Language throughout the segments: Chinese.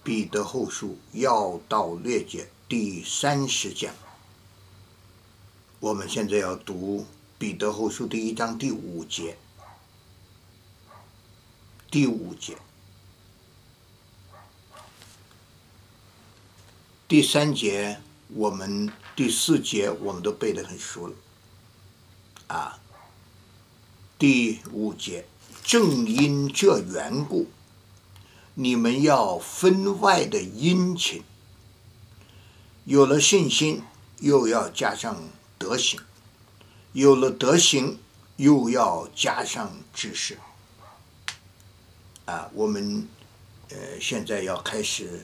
彼得后书要道略解第30讲。我们现在要读彼得后书第1章第5节。第5节，第3节第4节我们都背得很熟了第5节，正因这缘故，你们要分外的殷勤，有了信心，又要加上德行；有了德行，又要加上知识。我们现在要开始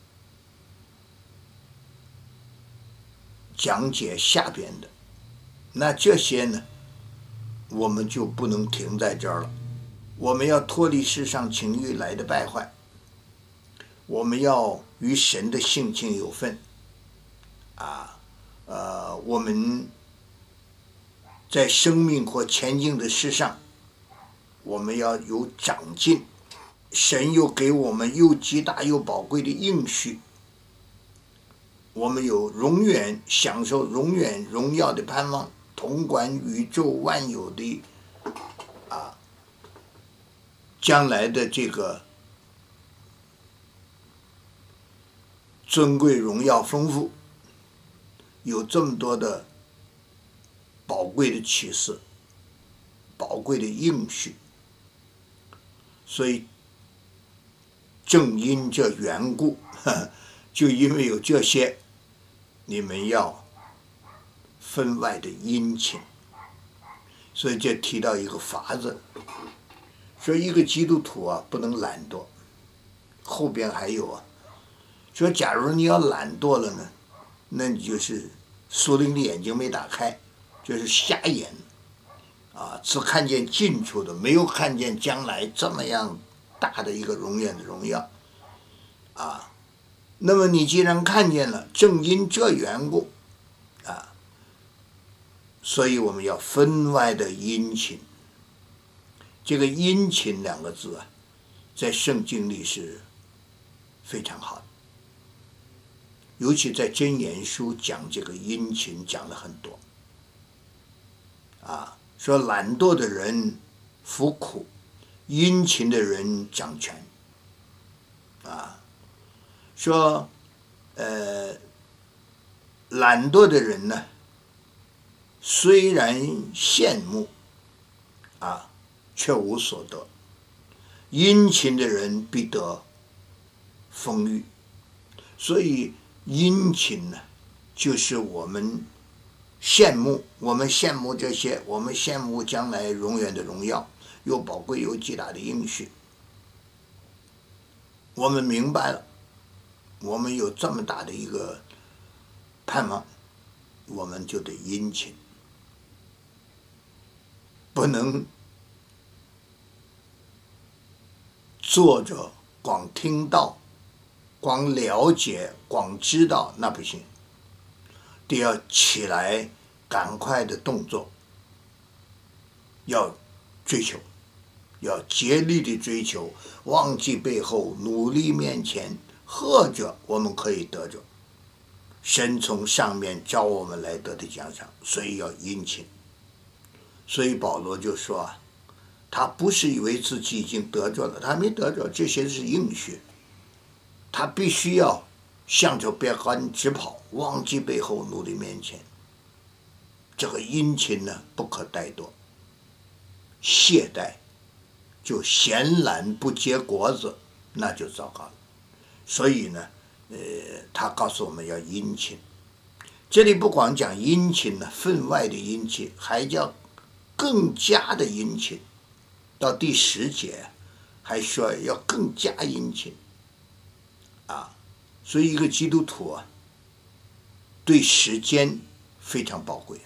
讲解下边的，那这些呢，我们就不能停在这儿了。我们要脱离世上情欲来的败坏，我们要与神的性情有分。我们在生命或前进的事上，我们要有长进。神又给我们又极大又宝贵的应许，我们有享受永远荣耀的盼望，统管宇宙万有的将来的这个尊贵荣耀丰富，有这么多的宝贵的启示，宝贵的应许。所以正因这缘故，就因为有这些，你们要分外的殷勤。所以这提到一个法子，说一个基督徒不能懒惰。后边还有说假如你要懒惰了呢，那你就是属灵的眼睛没打开，就是瞎眼只看见近处的，没有看见将来这么样大的一个永远的荣耀那么你既然看见了，正因这缘故所以我们要分外的殷勤。这个殷勤2个字在圣经里是非常好的，尤其在箴言书讲这个殷勤讲了很多说懒惰的人服苦，殷勤的人掌权说懒惰的人呢，虽然羡慕却无所得；殷勤的人必得丰裕。所以殷勤呢，就是我们羡慕这些，我们羡慕将来永远的荣耀，又宝贵又极大的应许。我们明白了，我们有这么大的一个盼望，我们就得殷勤，不能坐着光听到、光了解、光知道，那不行，得要起来赶快的动作，要追求，要竭力的追求，忘记背后，努力面前，或者我们可以得着神从上面召我们来得的奖赏，所以要殷勤。所以保罗就说他不是以为自己已经得着了，他没得着，这些是应许，他必须要向着标杆直跑，忘记背后，努力面前。这个殷勤呢，不可怠惰，懈怠就闲懒不结果子，那就糟糕了。所以呢他告诉我们要殷勤。这里不光讲殷勤呢，分外的殷勤，还叫更加的殷勤。到第10节还说要更加殷勤所以一个基督徒对时间非常宝贵。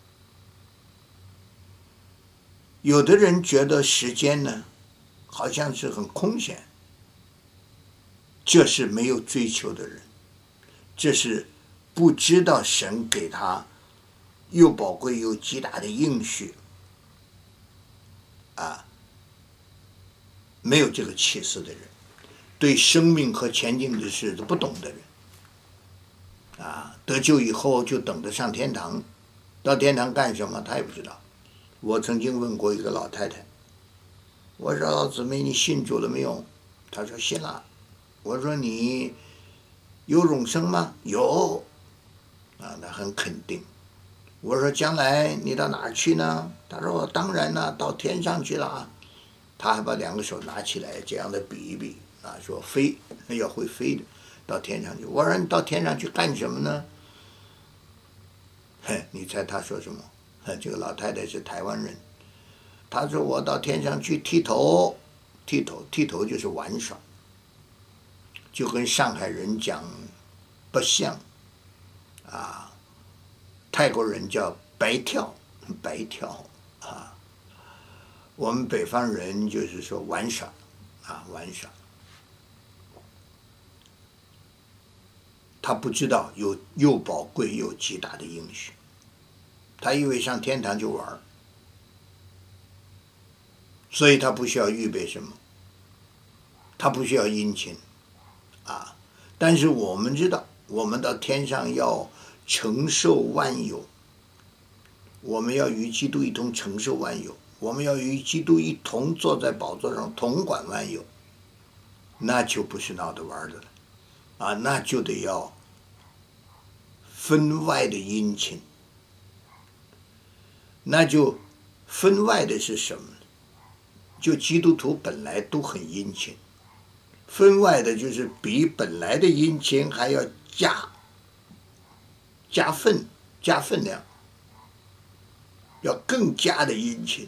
有的人觉得时间呢好像是很空闲，这是没有追求的人，这是不知道神给他又宝贵又极大的应许没有这个启示的人。 对生命和前进的事都不懂的人，得救以后就等着上天堂，到天堂干什么他也不知道。我曾经问过一个老太太，我说老姊妹你信主了没有？她说信了。我说你有永生吗？有。她很肯定。我说将来你到哪儿去呢？她说我当然了，到天上去了。她还把2个手拿起来这样的比一比，说飞，要会飞的，到天上去。我说你到天上去干什么呢？你猜她说什么？这个老太太是台湾人，她说我到天上去剃头，剃头就是玩耍，就跟上海人讲不像，泰国人叫白跳，我们北方人就是说玩耍，玩耍。他不知道有又宝贵又极大的应许，他以为上天堂就玩，所以他不需要预备什么，他不需要殷勤，但是我们知道，我们到天上要承受万有，我们要与基督一同承受万有，我们要与基督一同坐在宝座上统管万有，那就不是闹着玩的了，那就得要分外的殷勤。那就分外的是什么呢？就基督徒本来都很殷勤，分外的就是比本来的殷勤还要加分量，要更加的殷勤，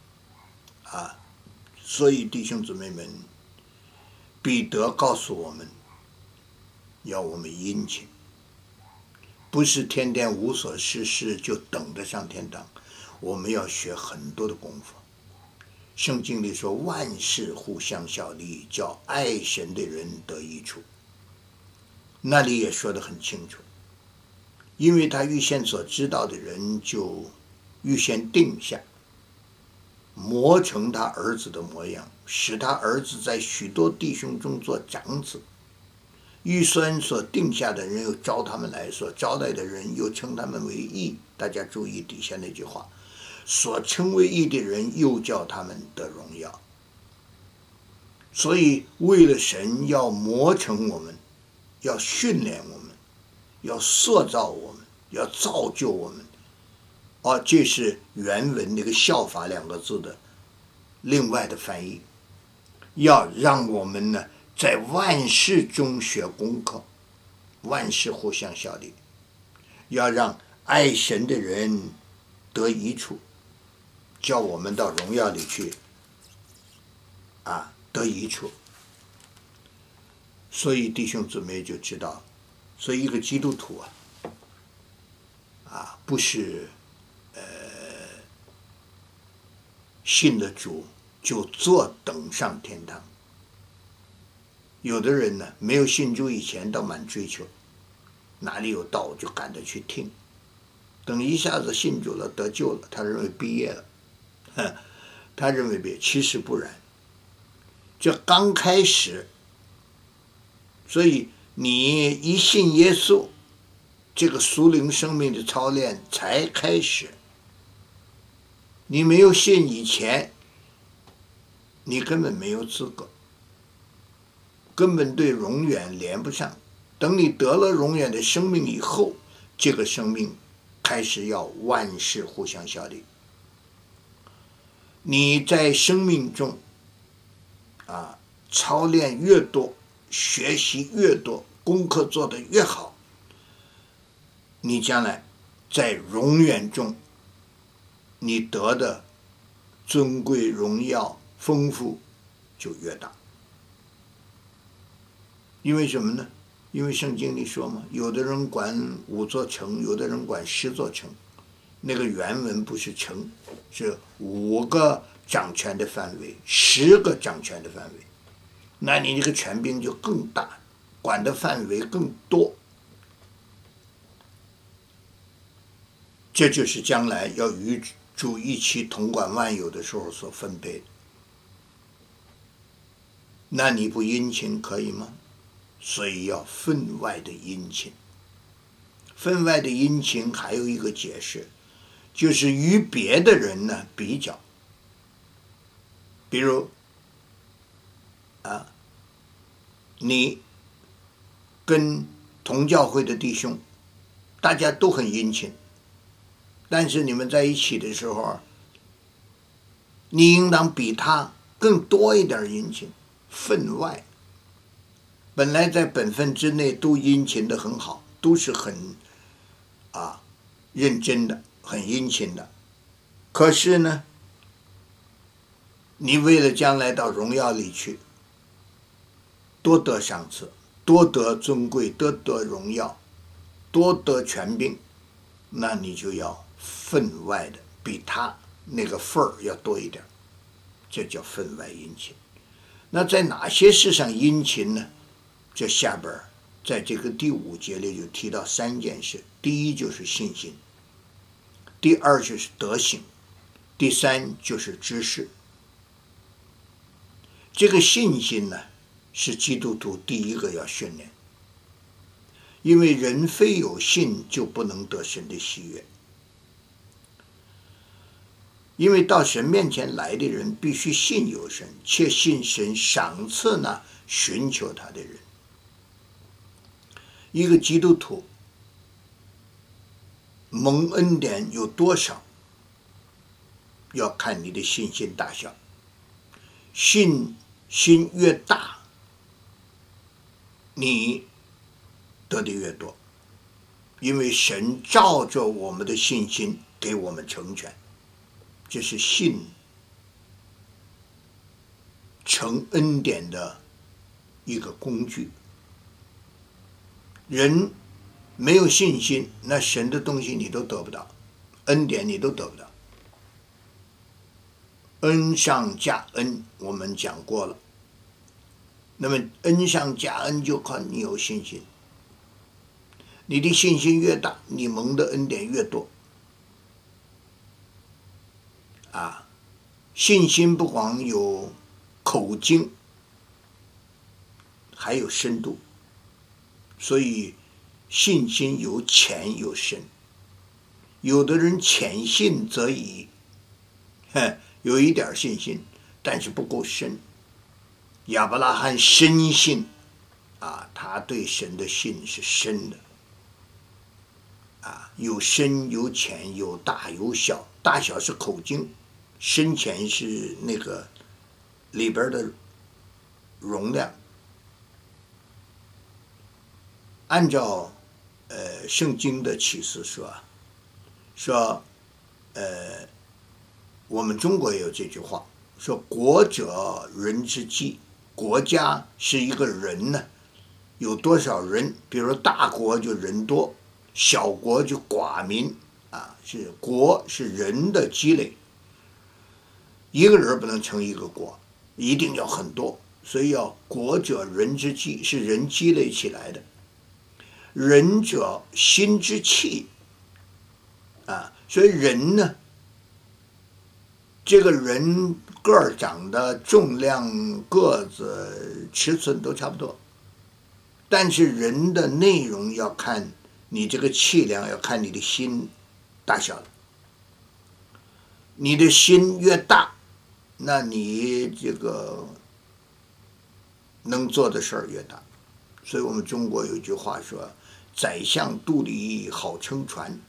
所以弟兄姊妹们，彼得告诉我们，要我们殷勤，不是天天无所事事就等着上天堂，我们要学很多的功夫。圣经里说万事互相效力，叫爱神的人得益处，那里也说得很清楚，因为他预先所知道的人就预先定下，磨成他儿子的模样，使他儿子在许多弟兄中做长子。预算所定下的人又招他们来，所招来的人又称他们为义。大家注意底下那句话，所称为义的人又叫他们得荣耀。所以为了神要磨成我们，要训练我们，要塑造我们，要造就我们，这是原文那个效法2个字的另外的翻译，要让我们呢在万事中学功课，万事互相效力，要让爱神的人得益处，叫我们到荣耀里去得益处。所以弟兄姊妹就知道，所以一个基督徒不是信了主就坐等上天堂。有的人呢，没有信主以前倒蛮追求，哪里有道就赶着去听，等一下子信主了得救了，他认为毕业了，他认为毕业，其实不然，这刚开始。所以你一信耶稣，这个属灵生命的操练才开始。你没有信以前，你根本没有资格，根本对永远连不上。等你得了永远的生命以后，这个生命开始要万事互相效力。你在生命中操练越多，学习越多，功课做得越好，你将来在永远中你得的尊贵荣耀丰富就越大。因为什么呢？因为圣经里说嘛，有的人管5座城，有的人管10座城，那个原文不是城，是5个掌权的范围，10个掌权的范围，那你这个权柄就更大，管的范围更多。这就是将来要与主一起统管万有的时候所分配的。 那你不殷勤可以吗？所以要分外的殷勤。分外的殷勤还有一个解释，就是与别的人呢比较。比如你跟同教会的弟兄，大家都很殷勤，但是你们在一起的时候，你应当比他更多一点殷勤，分外。本来在本分之内都殷勤的很好，都是很认真的，很殷勤的。可是呢，你为了将来到荣耀里去，多得赏赐，多得尊贵，多得荣耀，多得权柄，那你就要分外的比他那个份儿要多一点，这叫分外殷勤。那在哪些事上殷勤呢？这下边在这个第5节里就提到3件事。第一就是信心，第二就是德行，第三就是知识。这个信心呢，是基督徒第一个要训练，因为人非有信就不能得神的喜悦。因为到神面前来的人必须信有神，且信神赏赐那寻求他的人。一个基督徒蒙恩典有多少，要看你的信心大小。信心越大，你得的越多，因为神照着我们的信心给我们成全，这是信成恩典的一个工具。人没有信心，那神的东西你都得不到，恩典你都得不到。恩上加恩，我们讲过了。那么恩上加恩就靠你有信心，你的信心越大，你蒙的恩典越多。信心不光有口径，还有深度，所以信心有浅有深。有的人浅信则已，有一点信心，但是不够深。亚伯拉罕深信他对神的信是深的，有深有浅，有大有小，大小是口径，深浅是那个里边的容量。按照圣经的启示说我们中国也有这句话，说国者人之基。国家是一个人呢，有多少人，比如说大国就人多，小国就寡民是国是人的积累，一个人不能成一个国，一定要很多，所以要国者人之基，是人积累起来的。人者心之气所以人呢，这个人个儿长得重量个子尺寸都差不多，但是人的内容要看你这个气量，要看你的心大小。你的心越大，那你这个能做的事儿越大。所以我们中国有句话说，宰相肚里好撑船。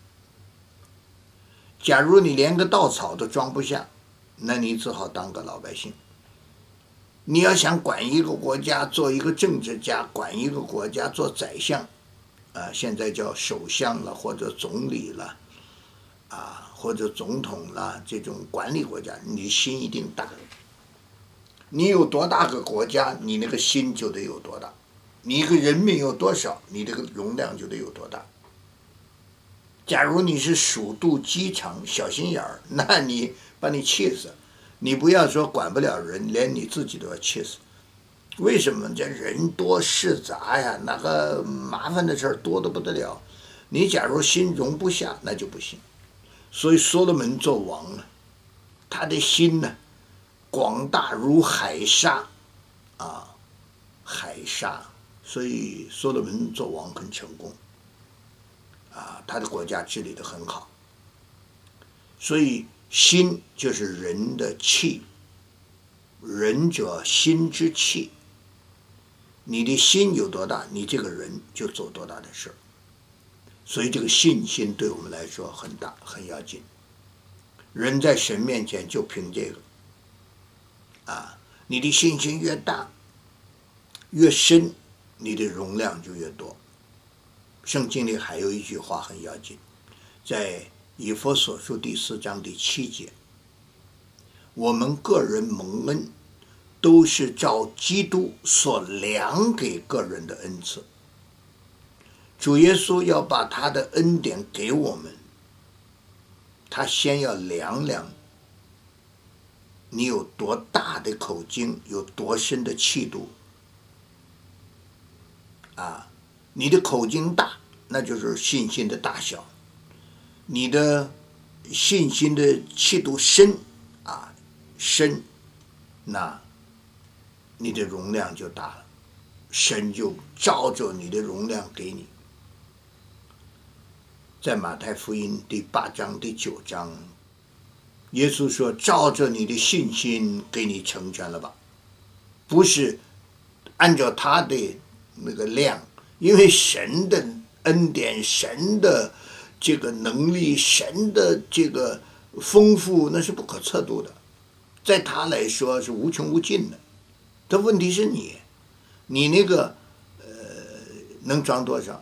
假如你连个稻草都装不下，那你只好当个老百姓。你要想管一个国家，做一个政治家，管一个国家做宰相现在叫首相了，或者总理了或者总统了，这种管理国家，你心一定大。你有多大个国家，你那个心就得有多大。你一个人民有多少，你这个容量就得有多大。假如你是鼠肚鸡肠小心眼儿，那你把你气死。你不要说管不了人，连你自己都要气死。为什么？这人多事杂呀，那个麻烦的事儿多得不得了。你假如心容不下，那就不行。所以所罗门做王他的心呢，广大如海沙海沙，所以所罗门做王很成功，他的国家治理得很好。所以心就是人的气，人者心之气。你的心有多大，你这个人就做多大的事儿。所以这个信心对我们来说很大，很要紧。人在神面前就凭这个，你的信心越大越深，你的容量就越多。圣经里还有一句话很要紧，在以弗所书第4章第7节，我们个人蒙恩都是照基督所量给个人的恩赐。主耶稣要把他的恩典给我们，他先要量量你有多大的口径，有多深的气度。你的口径大，那就是信心的大小；你的信心的气度深，深，那你的容量就大了，神就照着你的容量给你。在马太福音第8章第9章，耶稣说：“照着你的信心给你成全了吧。”不是按照他的那个量，因为神的恩典、神的这个能力、神的这个丰富，那是不可测度的，在他来说是无穷无尽的。但问题是你那个能装多少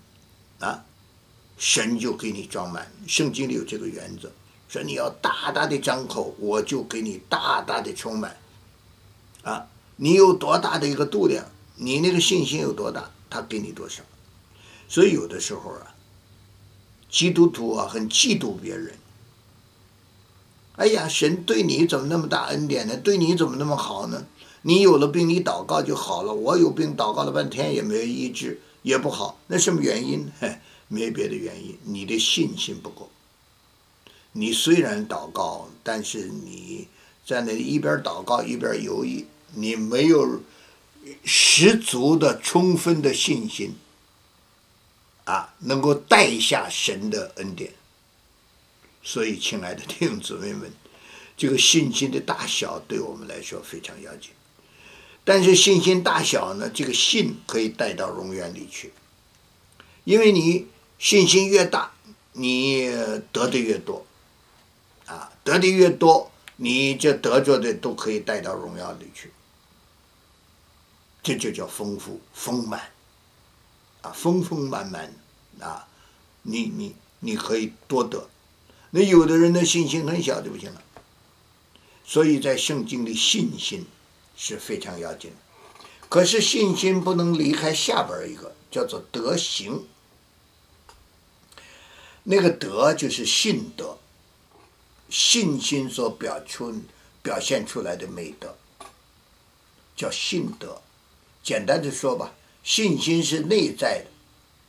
神就给你装满。圣经里有这个原则，说你要大大的张口，我就给你大大的充满。你有多大的一个度量，你那个信心有多大，他给你多少。所以有的时候基督徒很嫉妒别人。哎呀，神对你怎么那么大恩典呢？对你怎么那么好呢？你有了病，你祷告就好了，我有病祷告了半天也没有医治，也不好，那什么原因？没别的原因，你的信心不够。你虽然祷告，但是你在那一边祷告一边犹豫，你没有十足的充分的信心能够带下神的恩典。所以亲爱的弟兄姊妹们，这个信心的大小对我们来说非常要紧。但是信心大小呢，这个信可以带到永远里去，因为你信心越大，你得的越多，得的越多，你这得着的都可以带到荣耀里去。这就叫丰富丰满，丰丰满满，你可以多得。那有的人的信心很小就不行了。所以在圣经里，信心是非常要紧的。可是信心不能离开下边一个，叫做德行。那个德就是信德，信心所表现出来的美德，叫信德。简单的说吧，信心是内在的，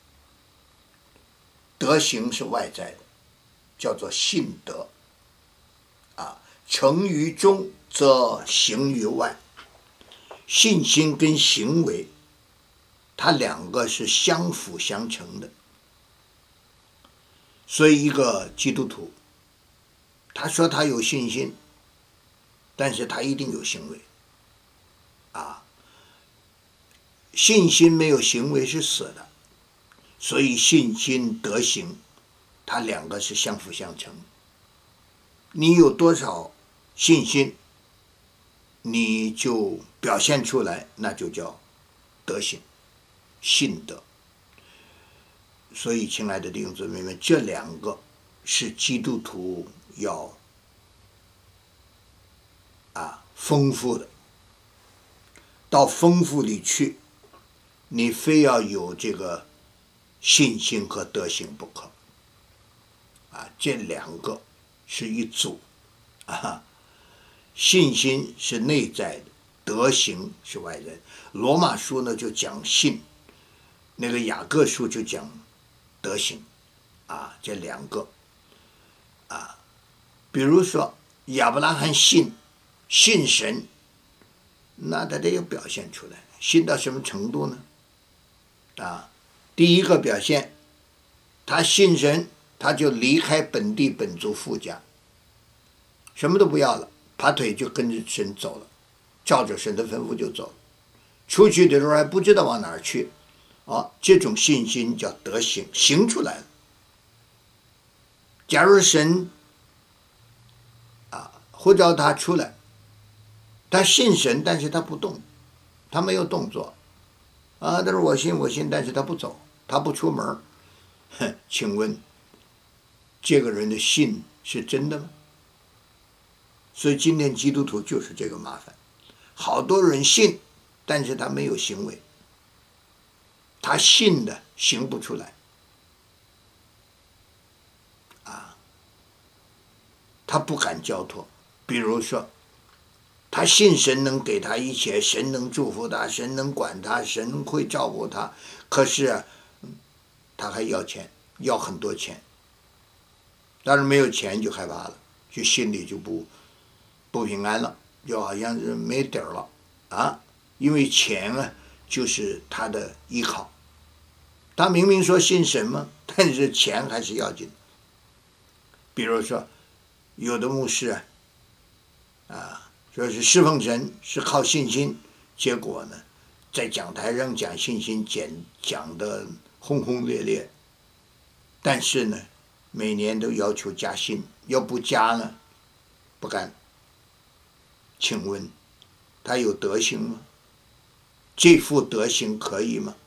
德行是外在的，叫做信德。成于中则行于外。信心跟行为，它两个是相辅相成的。所以一个基督徒，他说他有信心，但是他一定有行为。信心没有行为是死的，所以信心德行，它两个是相辅相成。你有多少信心，你就表现出来，那就叫德行，信德。所以亲爱的弟兄姊妹们，这两个是基督徒要丰富的。到丰富里去，你非要有这个信心和德行不可。这两个是一组。信心是内在的，德行是外在的。罗马书呢就讲信，那个雅各书就讲德行。这两个。比如说亚伯拉罕信神， 那他得要表现出来，信到什么程度呢？第一个表现，他信神，他就离开本地本族父家，什么都不要了，拔腿就跟着神走了，照着神的吩咐就走了。出去的时候还不知道往哪儿去，这种信心叫德行，行出来了。假如神呼召他出来，他信神，但是他不动，他没有动作，他说我信，但是他不走，他不出门，请问这个人的信是真的吗？所以今天基督徒就是这个麻烦，好多人信，但是他没有行为，他信的行不出来，他不敢交托。比如说，他信神能给他一切，神能祝福他，神能管他，神会照顾他，可是他还要钱，要很多钱，但是没有钱就害怕了，就心里就不平安了，就好像是没底儿了因为钱就是他的依靠。他明明说信神嘛，但是钱还是要紧。比如说有的牧师说是侍奉神是靠信心，结果呢在讲台上讲信心讲得轰轰烈烈，但是呢每年都要求加薪，要不加呢不干。请问他有德行吗？这副德行可以吗？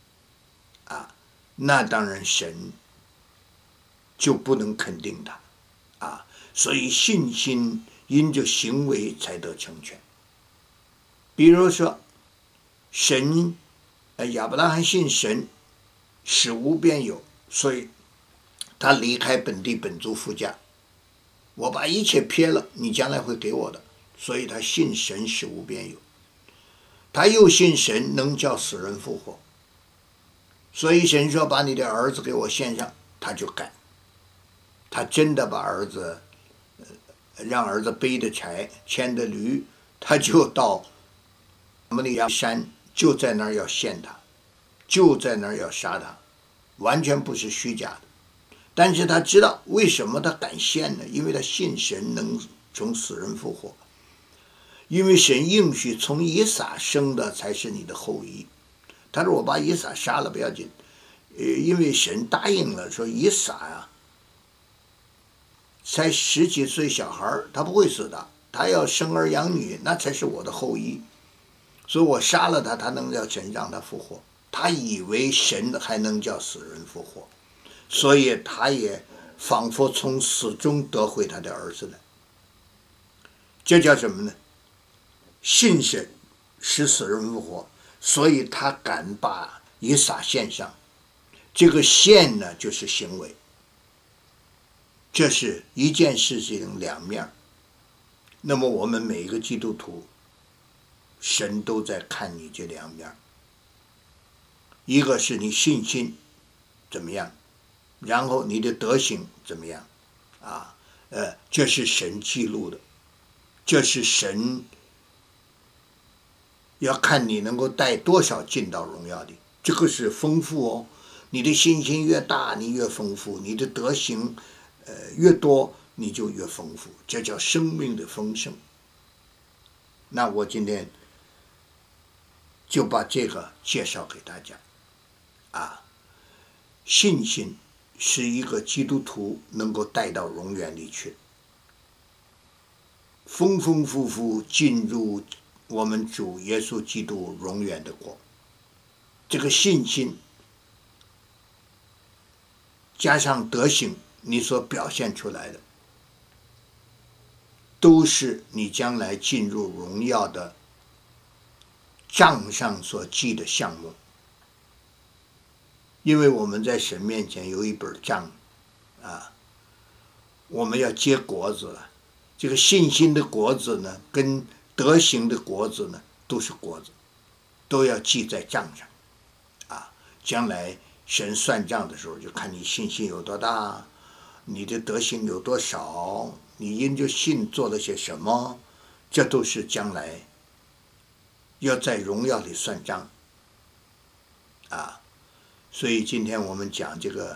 那当然神就不能肯定他所以信心因着行为才得成全。比如说神亚伯拉罕信神，使无变有，所以他离开本地本族父家，我把一切撇了，你将来会给我的，所以他信神使无变有。他又信神能叫死人复活，所以神说把你的儿子给我献上，他就干。他真的把儿子让儿子背的柴牵的驴，他就到摩利亚山，就在那儿要献他，就在那儿要杀他，完全不是虚假的。但是他知道为什么他敢献呢？因为他信神能从死人复活，因为神应许从以撒生的才是你的后裔。他说我把以撒杀了不要紧，因为神答应了，说以撒才10几岁小孩，他不会死的，他要生儿养女，那才是我的后裔，所以我杀了他，他能叫神让他复活。他以为神还能叫死人复活，所以他也仿佛从死中得回他的儿子来。这叫什么呢？信神使死人复活，所以他敢把以撒献上。这个献呢就是行为，这是一件事情两面。那么我们每一个基督徒，神都在看你这两面，一个是你信心怎么样，然后你的德行怎么样这是神记录的，这是神要看你能够带多少进到荣耀里，这个是丰富哦。你的信心越大，你越丰富；你的德行越多，你就越丰富。这叫生命的丰盛。那我今天就把这个介绍给大家信心是一个基督徒能够带到荣耀里去，丰丰富富进入我们主耶稣基督永远的国。这个信心加上德行，你所表现出来的都是你将来进入荣耀的账上所记的项目。因为我们在神面前有一本账我们要结果子了。这个信心的果子呢，跟德行的果子呢，都是果子，都要记在账上将来神算账的时候，就看你信心有多大，你的德行有多少，你因着信做了些什么，这都是将来要在荣耀里算账啊。所以今天我们讲这个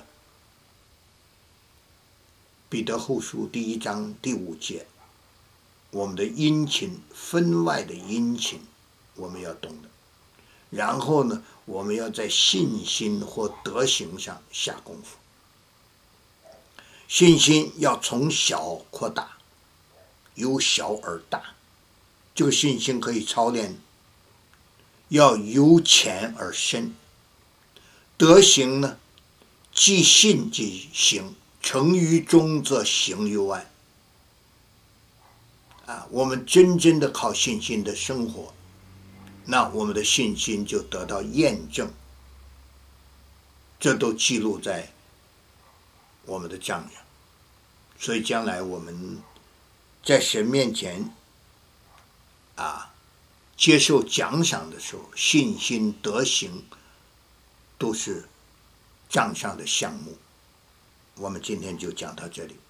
彼得后书第1章第5节，我们的殷勤分外的殷勤，我们要懂得。然后呢，我们要在信心或德行上下功夫。信心要从小扩大，由小而大。这个信心可以操练，要由浅而深。德行呢，既信即行，成于中则行于外。我们真正的靠信心的生活，那我们的信心就得到验证，这都记录在我们的账上。所以将来我们在神面前接受奖赏的时候，信心德行都是账上的项目。我们今天就讲到这里。